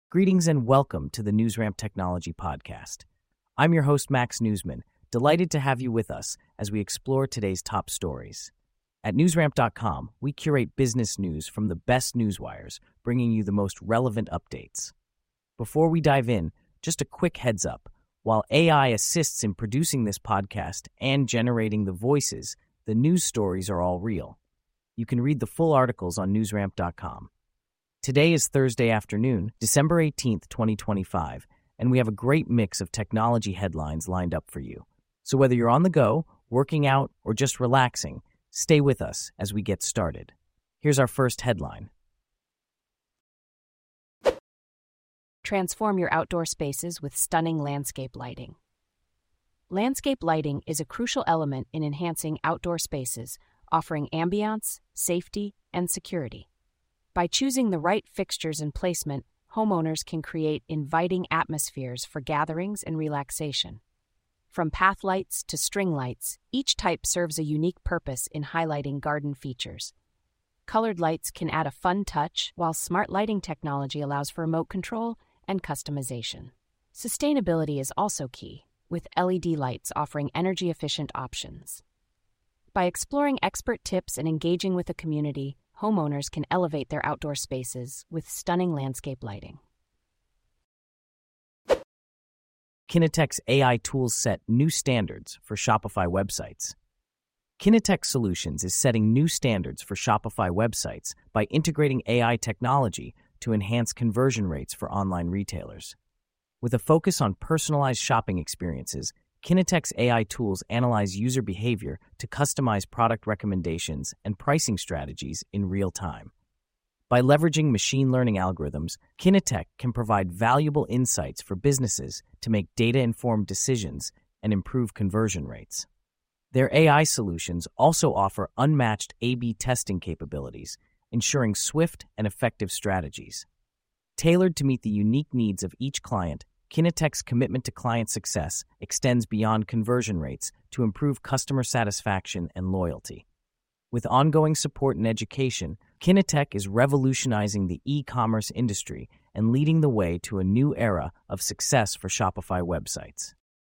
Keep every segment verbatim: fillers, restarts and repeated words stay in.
Greetings and welcome to the NewsRamp Technology Podcast. I'm your host, Max Newsman, delighted to have you with us as we explore today's top stories. At newsramp dot com, we curate business news from the best newswires, bringing you the most relevant updates. Before we dive in, just a quick heads up. While A I assists in producing this podcast and generating the voices, the news stories are all real. You can read the full articles on newsramp dot com. Today is Thursday afternoon, December eighteenth, twenty twenty-five, and we have a great mix of technology headlines lined up for you. So whether you're on the go, working out, or just relaxing, stay with us as we get started. Here's our first headline. Transform your outdoor spaces with stunning landscape lighting. Landscape lighting is a crucial element in enhancing outdoor spaces, offering ambiance, safety, and security. By choosing the right fixtures and placement, homeowners can create inviting atmospheres for gatherings and relaxation. From path lights to string lights, each type serves a unique purpose in highlighting garden features. Colored lights can add a fun touch, while smart lighting technology allows for remote control and customization. Sustainability is also key, with L E D lights offering energy-efficient options. By exploring expert tips and engaging with the community, homeowners can elevate their outdoor spaces with stunning landscape lighting. Kinetec's A I tools set new standards for Shopify websites. Kinetec Solutions is setting new standards for Shopify websites by integrating A I technology to enhance conversion rates for online retailers. With a focus on personalized shopping experiences, Kinetec's A I tools analyze user behavior to customize product recommendations and pricing strategies in real time. By leveraging machine learning algorithms, Kinetec can provide valuable insights for businesses to make data-informed decisions and improve conversion rates. Their A I solutions also offer unmatched A B testing capabilities, ensuring swift and effective strategies. Tailored to meet the unique needs of each client, Kinetec's commitment to client success extends beyond conversion rates to improve customer satisfaction and loyalty. With ongoing support and education, Kinetec is revolutionizing the e-commerce industry and leading the way to a new era of success for Shopify websites.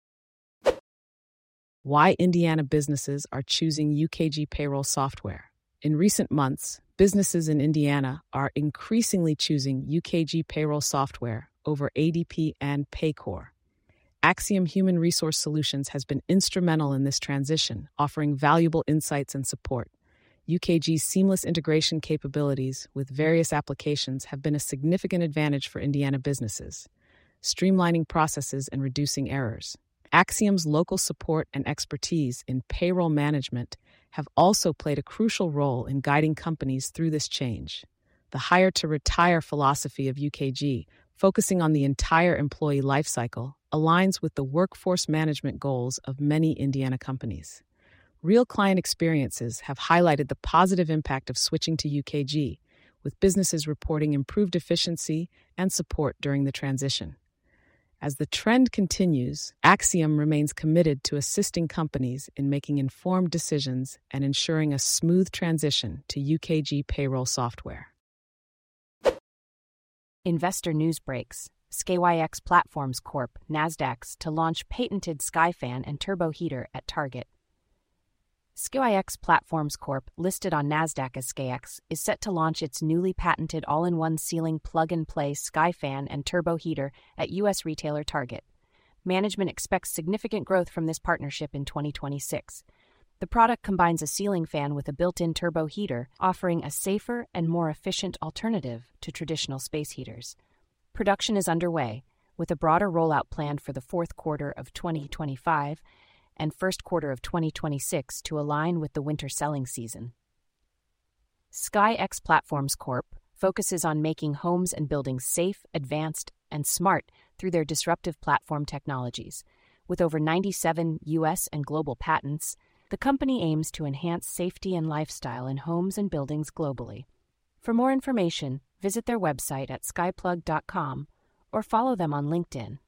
Why Indiana businesses are choosing U K G payroll software. In recent months, businesses in Indiana are increasingly choosing U K G payroll software over A D P and Paycor. Axiom Human Resource Solutions has been instrumental in this transition, offering valuable insights and support. U K G's seamless integration capabilities with various applications have been a significant advantage for Indiana businesses, streamlining processes and reducing errors. Axiom's local support and expertise in payroll management have also played a crucial role in guiding companies through this change. The hire-to-retire philosophy of U K G, focusing on the entire employee lifecycle, aligns with the workforce management goals of many Indiana companies. Real client experiences have highlighted the positive impact of switching to U K G, with businesses reporting improved efficiency and support during the transition. As the trend continues, Axiom remains committed to assisting companies in making informed decisions and ensuring a smooth transition to U K G payroll software. Investor news breaks. S K Y X Platforms Corp Nasdaq's to launch patented Skyfan and turbo heater at Target. S K Y X Platforms Corp, listed on Nasdaq as S K X, is set to launch its newly patented all-in-one ceiling plug-and-play Skyfan and turbo heater at U S retailer Target. Management expects significant growth from this partnership in twenty twenty-six. The product combines a ceiling fan with a built-in turbo heater, offering a safer and more efficient alternative to traditional space heaters. Production is underway, with a broader rollout planned for the fourth quarter of twenty twenty-five and first quarter of twenty twenty-six to align with the winter selling season. S K Y X Platforms Corp focuses on making homes and buildings safe, advanced, and smart through their disruptive platform technologies. With over ninety-seven U S and global patents, the company aims to enhance safety and lifestyle in homes and buildings globally. For more information, visit their website at skyplug dot com or follow them on LinkedIn.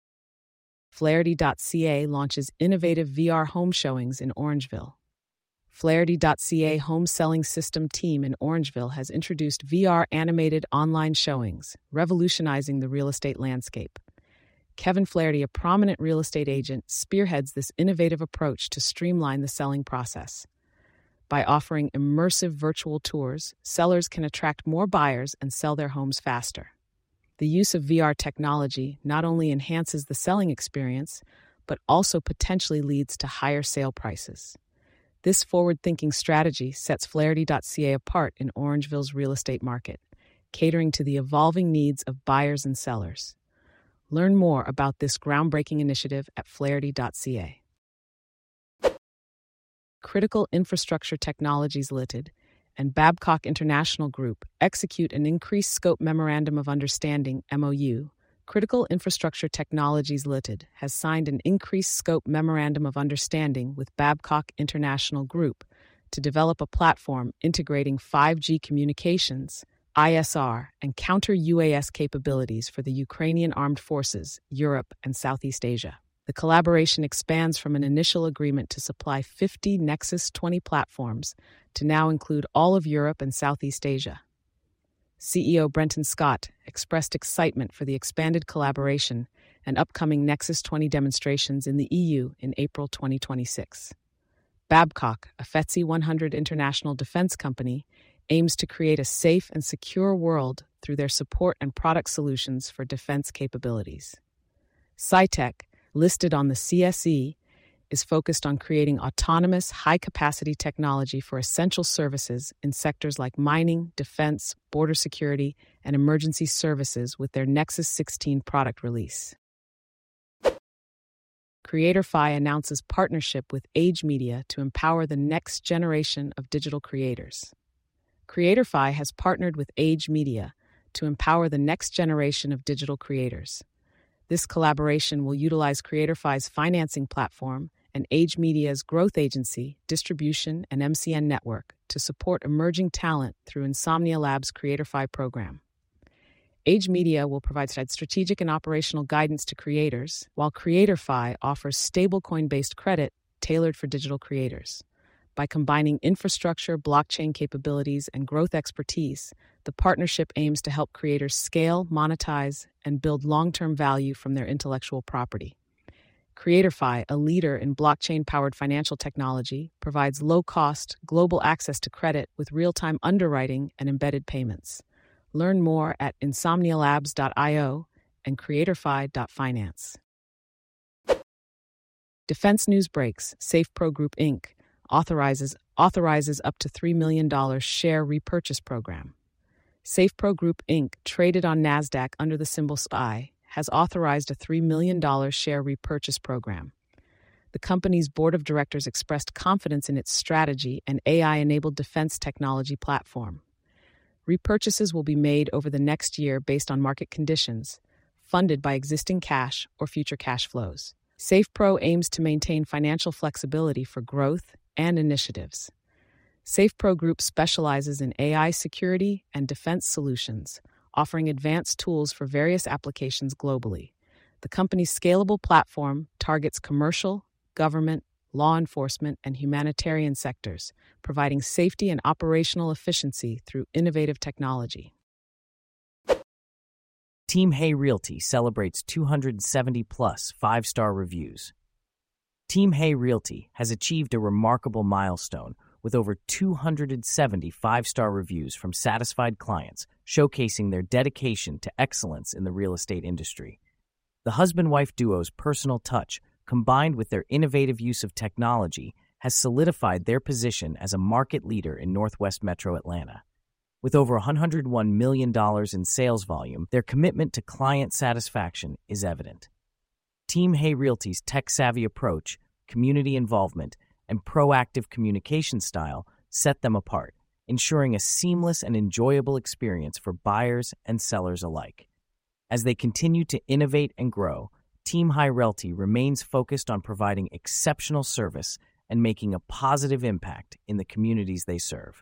Flaherty dot C A launches innovative V R home showings in Orangeville. Flaherty dot C A home selling system team in Orangeville has introduced V R animated online showings, revolutionizing the real estate landscape. Kevin Flaherty, a prominent real estate agent, spearheads this innovative approach to streamline the selling process. By offering immersive virtual tours, sellers can attract more buyers and sell their homes faster. The use of V R technology not only enhances the selling experience, but also potentially leads to higher sale prices. This forward-thinking strategy sets Flaherty dot C A apart in Orangeville's real estate market, catering to the evolving needs of buyers and sellers. Learn more about this groundbreaking initiative at Flaherty dot C A. Critical Infrastructure Technologies Limited and Babcock International Group execute an Increased Scope Memorandum of Understanding M O U. Critical Infrastructure Technologies Limited has signed an Increased Scope Memorandum of Understanding with Babcock International Group to develop a platform integrating five G communications, I S R, and counter-U A S capabilities for the Ukrainian Armed Forces, Europe, and Southeast Asia. The collaboration expands from an initial agreement to supply fifty Nexus twenty platforms to now include all of Europe and Southeast Asia. C E O Brenton Scott expressed excitement for the expanded collaboration and upcoming Nexus twenty demonstrations in the E U in April twenty twenty-six. Babcock, a F T S E one hundred international defense company, aims to create a safe and secure world through their support and product solutions for defense capabilities. SciTech, listed on the C S E, is focused on creating autonomous, high-capacity technology for essential services in sectors like mining, defense, border security, and emergency services with their Nexus sixteen product release. CreatorFi announces partnership with Age Media to empower the next generation of digital creators. CreatorFi has partnered with Age Media to empower the next generation of digital creators. This collaboration will utilize CreatorFi's financing platform and Age Media's growth agency, distribution, and M C N network to support emerging talent through Insomnia Labs' CreatorFi program. Age Media will provide strategic and operational guidance to creators, while CreatorFi offers stablecoin-based credit tailored for digital creators. By combining infrastructure, blockchain capabilities, and growth expertise, the partnership aims to help creators scale, monetize, and build long-term value from their intellectual property. CreatorFi, a leader in blockchain-powered financial technology, provides low-cost, global access to credit with real-time underwriting and embedded payments. Learn more at insomnia labs dot io and creatorfi dot finance. Defense News Breaks, SafePro Group Incorporated authorizes authorizes up to three million dollars share repurchase program. SafePro Group Incorporated, traded on NASDAQ under the symbol S P Y, has authorized a three million dollars share repurchase program. The company's board of directors expressed confidence in its strategy and A I-enabled defense technology platform. Repurchases will be made over the next year based on market conditions, funded by existing cash or future cash flows. SafePro aims to maintain financial flexibility for growth and initiatives. SafePro Group specializes in A I security and defense solutions, offering advanced tools for various applications globally. The company's scalable platform targets commercial, government, law enforcement, and humanitarian sectors, providing safety and operational efficiency through innovative technology. Team Hay Realty celebrates two hundred seventy plus five-star reviews. Team Hay Realty has achieved a remarkable milestone with over two hundred seventy five-star reviews from satisfied clients, showcasing their dedication to excellence in the real estate industry. The husband-wife duo's personal touch, combined with their innovative use of technology, has solidified their position as a market leader in Northwest Metro Atlanta. With over one hundred one million dollars in sales volume, their commitment to client satisfaction is evident. Team Hay Realty's tech-savvy approach, community involvement, and proactive communication style set them apart, ensuring a seamless and enjoyable experience for buyers and sellers alike. As they continue to innovate and grow, Team Hay Realty remains focused on providing exceptional service and making a positive impact in the communities they serve.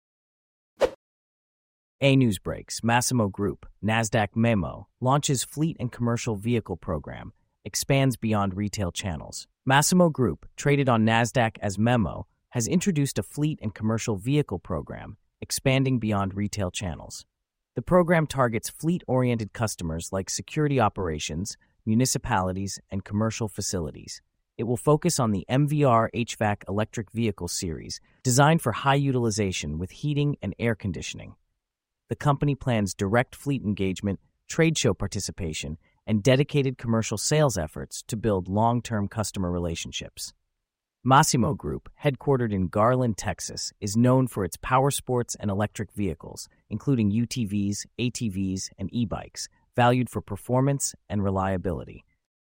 A News Breaks, Massimo Group, NASDAQ Memo, launches fleet and commercial vehicle program, expands beyond retail channels. Massimo Group, traded on NASDAQ as Memo, has introduced a fleet and commercial vehicle program, expanding beyond retail channels. The program targets fleet-oriented customers like security operations, municipalities, and commercial facilities. It will focus on the M V R H V A C electric vehicle series, designed for high utilization with heating and air conditioning. The company plans direct fleet engagement, trade show participation, and dedicated commercial sales efforts to build long-term customer relationships. Massimo Group, headquartered in Garland, Texas, is known for its power sports and electric vehicles, including U T Vs, A T Vs, and e-bikes, valued for performance and reliability.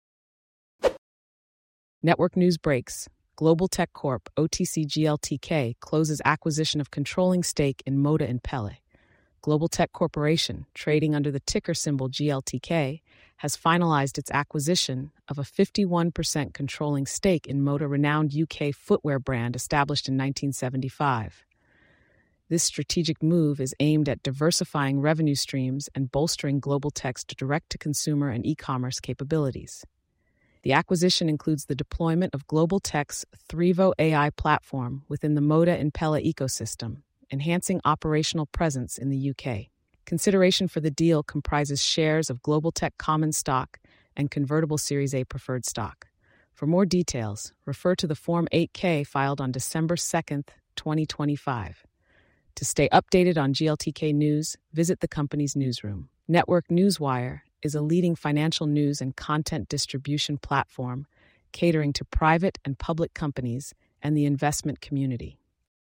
Network news breaks. Global Tech Corp, O T C G L T K, closes acquisition of controlling stake in Moda and Pele. Global Tech Corporation, trading under the ticker symbol G L T K, has finalized its acquisition of a fifty-one percent controlling stake in Moda, renowned U K footwear brand established in nineteen seventy-five. This strategic move is aimed at diversifying revenue streams and bolstering Global Tech's direct-to-consumer and e-commerce capabilities. The acquisition includes the deployment of Global Tech's Threvo A I platform within the Moda and Pele ecosystem, enhancing operational presence in the U K. Consideration for the deal comprises shares of Global Tech common stock and convertible Series A preferred stock. For more details, refer to the Form eight K filed on December second, twenty twenty-five. To stay updated on G L T K news, visit the company's newsroom. Network Newswire is a leading financial news and content distribution platform catering to private and public companies and the investment community.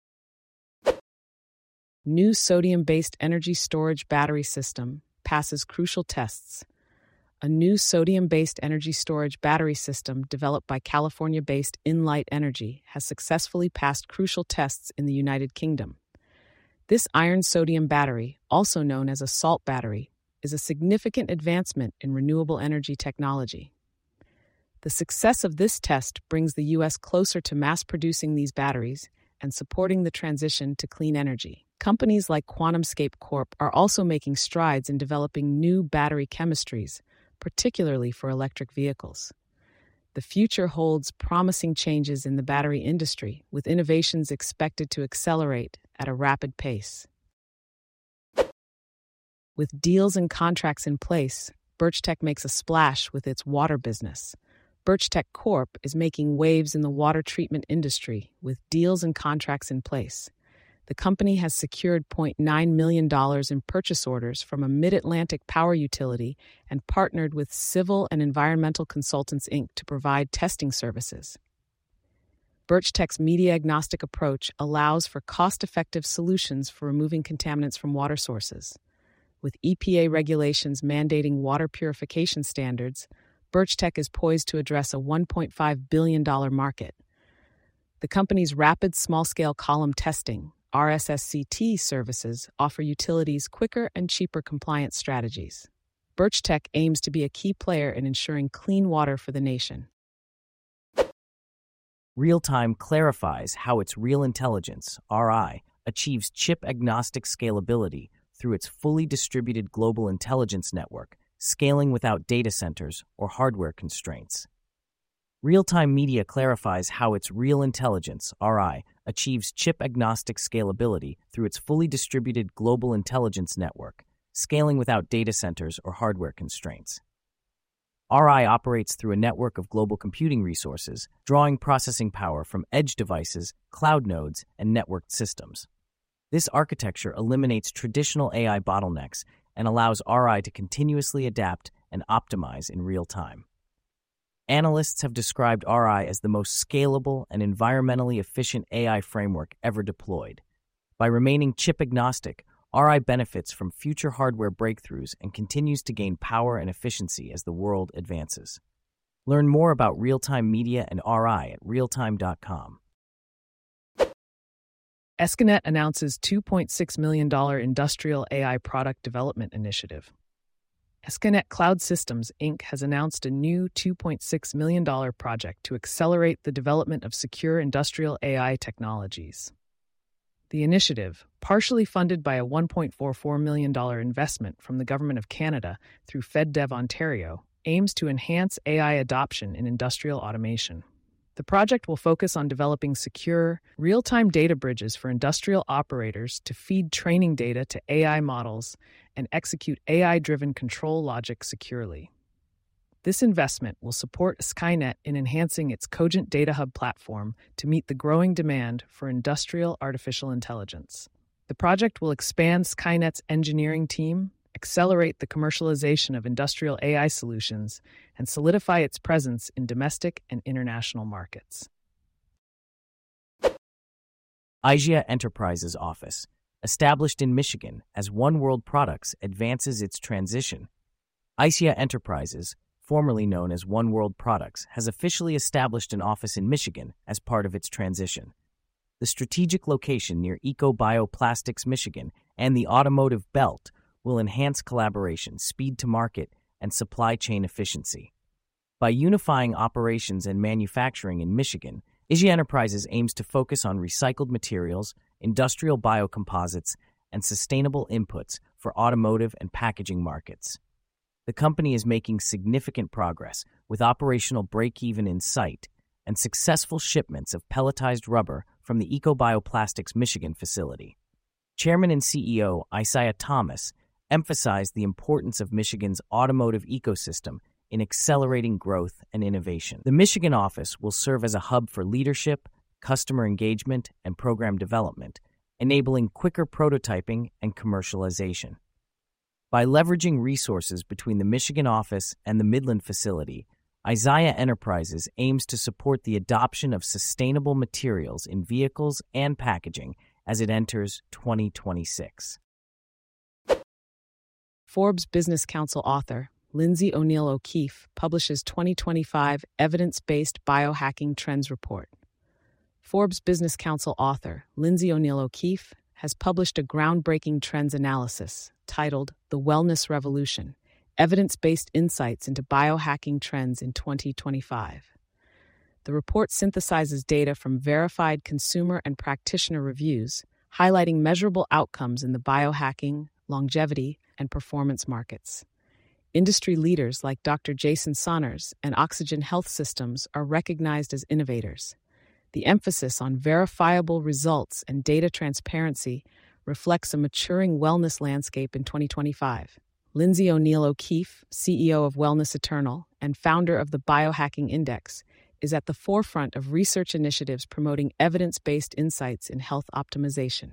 New sodium-based energy storage battery system passes crucial tests. A new sodium-based energy storage battery system developed by California-based Inlight Energy has successfully passed crucial tests in the United Kingdom. This iron-sodium battery, also known as a salt battery, is a significant advancement in renewable energy technology. The success of this test brings the U S closer to mass-producing these batteries and supporting the transition to clean energy. Companies like QuantumScape Corp are also making strides in developing new battery chemistries, particularly for electric vehicles. The future holds promising changes in the battery industry, with innovations expected to accelerate at a rapid pace. With deals and contracts in place, Birchtech makes a splash with its water business. Birchtech Corp is making waves in the water treatment industry with deals and contracts in place. The company has secured zero point nine million dollars in purchase orders from a mid-Atlantic power utility and partnered with Civil and Environmental Consultants, Incorporated to provide testing services. Birchtech's media-agnostic approach allows for cost-effective solutions for removing contaminants from water sources. With E P A regulations mandating water purification standards, Birchtech is poised to address a one point five billion dollars market. The company's rapid small-scale column testing, R S S C T services, offer utilities quicker and cheaper compliance strategies. Birchtech aims to be a key player in ensuring clean water for the nation. Real-Time clarifies how its Real Intelligence, R I, achieves chip-agnostic scalability through its fully distributed global intelligence network, scaling without data centers or hardware constraints. Real-Time Media clarifies how its Real Intelligence, R I, achieves chip-agnostic scalability through its fully distributed global intelligence network, scaling without data centers or hardware constraints. R I operates through a network of global computing resources, drawing processing power from edge devices, cloud nodes, and networked systems. This architecture eliminates traditional A I bottlenecks and allows R I to continuously adapt and optimize in real time. Analysts have described R I as the most scalable and environmentally efficient A I framework ever deployed. By remaining chip-agnostic, R I benefits from future hardware breakthroughs and continues to gain power and efficiency as the world advances. Learn more about real-time media and R I at realtime dot com. Escanet announces two point six million dollars industrial A I product development initiative. Escanet Cloud Systems, Incorporated has announced a new two point six million dollars project to accelerate the development of secure industrial A I technologies. The initiative, partially funded by a one point four four million dollars investment from the Government of Canada through FedDev Ontario, aims to enhance A I adoption in industrial automation. The project will focus on developing secure, real-time data bridges for industrial operators to feed training data to A I models and execute A I-driven control logic securely. This investment will support Skynet in enhancing its Cogent Data Hub platform to meet the growing demand for industrial artificial intelligence. The project will expand Skynet's engineering team, accelerate the commercialization of industrial A I solutions, and solidify its presence in domestic and international markets. I Z I A Enterprises office, established in Michigan as One World Products, advances its transition. I Z I A Enterprises, formerly known as One World Products, has officially established an office in Michigan as part of its transition. The strategic location near EcoBioplastics, Michigan, and the automotive belt will enhance collaboration, speed to market, and supply chain efficiency. By unifying operations and manufacturing in Michigan, I Z I A Enterprises aims to focus on recycled materials, industrial biocomposites, and sustainable inputs for automotive and packaging markets. The company is making significant progress with operational break-even in sight and successful shipments of pelletized rubber from the EcoBioplastics Michigan facility. Chairman and C E O Isaiah Thomas emphasized the importance of Michigan's automotive ecosystem in accelerating growth and innovation. The Michigan office will serve as a hub for leadership, customer engagement, and program development, enabling quicker prototyping and commercialization. By leveraging resources between the Michigan office and the Midland facility, I Z I A Enterprises aims to support the adoption of sustainable materials in vehicles and packaging as it enters twenty twenty-six. Forbes Business Council author Lindsay O'Neill O'Keefe publishes twenty twenty-five Evidence-Based Biohacking Trends Report. Forbes Business Council author Lindsay O'Neill O'Keefe has published a groundbreaking trends analysis titled The Wellness Revolution: Evidence-Based Insights into Biohacking Trends in twenty twenty-five. The report synthesizes data from verified consumer and practitioner reviews, highlighting measurable outcomes in the biohacking, longevity, and performance markets. Industry leaders like Doctor Jason Saunders and Oxygen Health Systems are recognized as innovators. The emphasis on verifiable results and data transparency reflects a maturing wellness landscape in twenty twenty-five. Lindsay O'Neill O'Keefe, C E O of Wellness Eternal and founder of the Biohacking Index, is at the forefront of research initiatives promoting evidence-based insights in health optimization.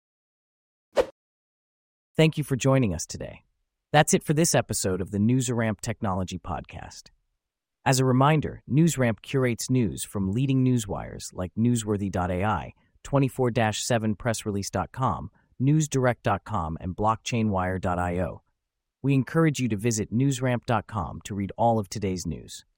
Thank you for joining us today. That's it for this episode of the NewsRamp Technology Podcast. As a reminder, NewsRamp curates news from leading newswires like Newsworthy dot A I, twenty-four seven press release dot com, newsdirect dot com, and blockchainwire dot io. We encourage you to visit newsramp dot com to read all of today's news.